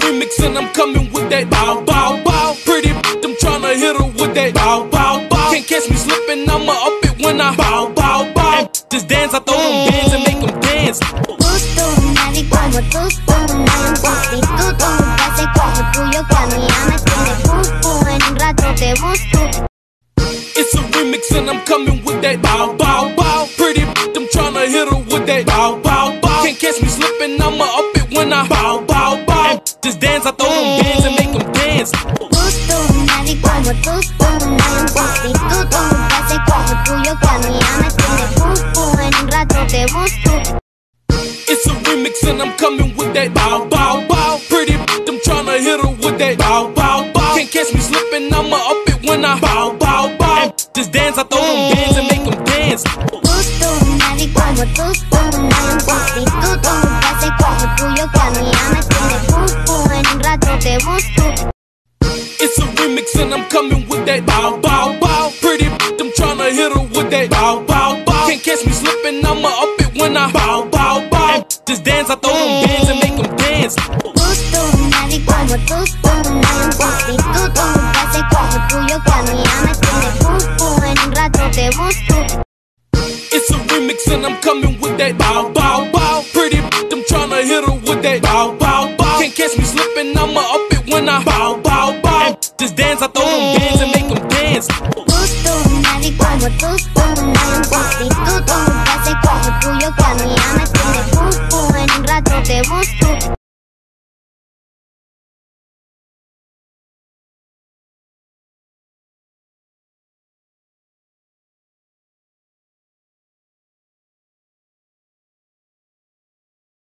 remix and I'm coming with that bow, bow, bow. Pretty I'm tryna hit her with that bow, bow, bow. Can't catch me slipping, I'ma up it when I bow, bow, bow. And just dance, I throw them bands and make them dance. Gusto, nadie como tú, una en sustituto. Un pase como tuyo que a mí ya me tiene cucu. En un rato te busco. It's a remix and I'm coming with that bow, bow, bow. Pretty I'm tryna hit her with that bow, bow, bow. Can't catch me slipping, I'ma up it when I bow, bow, bow. And just dance, I throw them bands and make them dance. Gusto, nadie como tú, una en sustituto. Un pase como tuyo que a mí ya me tiene cucu. En un rato te busco. It's a remix and I'm coming with that bow, bow, bow. Pretty I'm tryna hit her with that bow, bow, bow. Can't catch me slipping, I'ma up it when I bow, bow, bow. And just dance, I throw them bands and make them dance. Gusto, nadie como tú, una en sustituto. Un pase como tuyo que a mí ya me tiene cucu. En un rato te busco. It's a remix and I'm coming with that bow, bow, bow. Pretty I'm tryna hit her with that bow, bow, bow. Can't catch me slipping, I'ma up it when I bow, bow, bow. And just dance, I throw them bands and make them dance. Gusto, nadie como tú, una en sustituto. Un pase como tuyo que a mí ya me tiene cucu. En un rato te busco. It's a remix and I'm coming with that bow, bow, bow. Pretty I'm tryna hit her with that bow, bow, bow. Can't catch me slipping, I'ma up it when I bow, bow, bow. And just dance, I throw them bands and make them dance. Gusto, nadie como tú, una en sustituto. Un pase como tuyo que a mí ya me tiene cucu. En un rato te busco.